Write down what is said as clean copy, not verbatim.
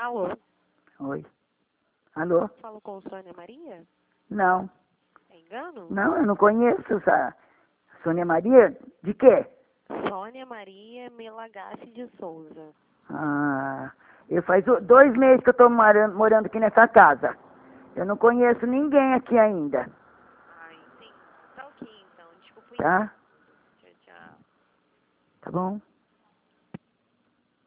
Alô? Oi. Alô? Falo com Sônia Maria? Não. É engano? Não, eu não conheço essa Sônia Maria. De quê? Sônia Maria Melagasse de Souza. Ah, eu faz 2 meses que eu estou morando aqui nessa casa. Eu não conheço ninguém aqui ainda, Ah, entendi. Tá ok, então. Desculpa. tá? Tchau, tchau. Tá bom?